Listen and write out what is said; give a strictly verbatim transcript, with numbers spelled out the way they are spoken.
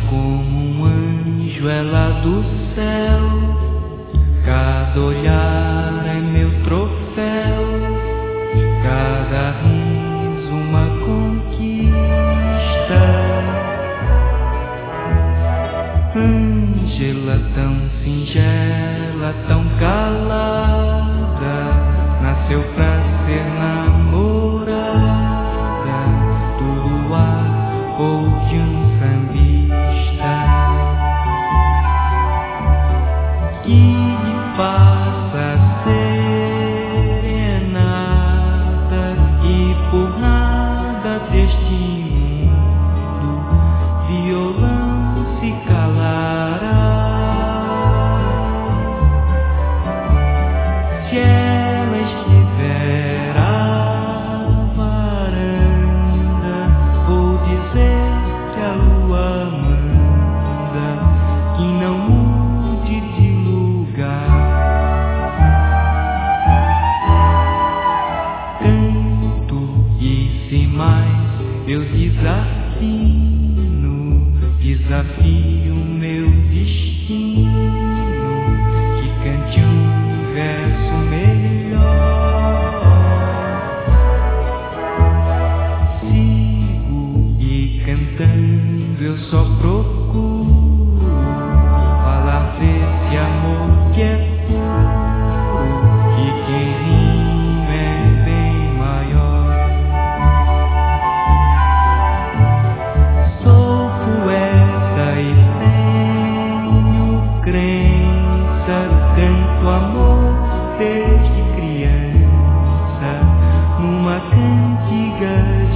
como um anjo, ela do céu. Cada olhar é meu troféu, cada riso uma conquista. Ângela tão singela, tão calada, nasceu pra ser namorada do luar ou de um sambista que lhe faça serenata e por nada deste mundo violão se calará. Se ela estiver à varanda, vou dizer que a lua manda que não mude de lugar. Canto e sem mais eu desafino, desafio meu destino, que cante um verso melhor. Sigo e cantando eu só procuro falar desse amor que é puro, e quem rima é bem maior. Sou poeta e tenho crença, canto amor desde criança numa cantiga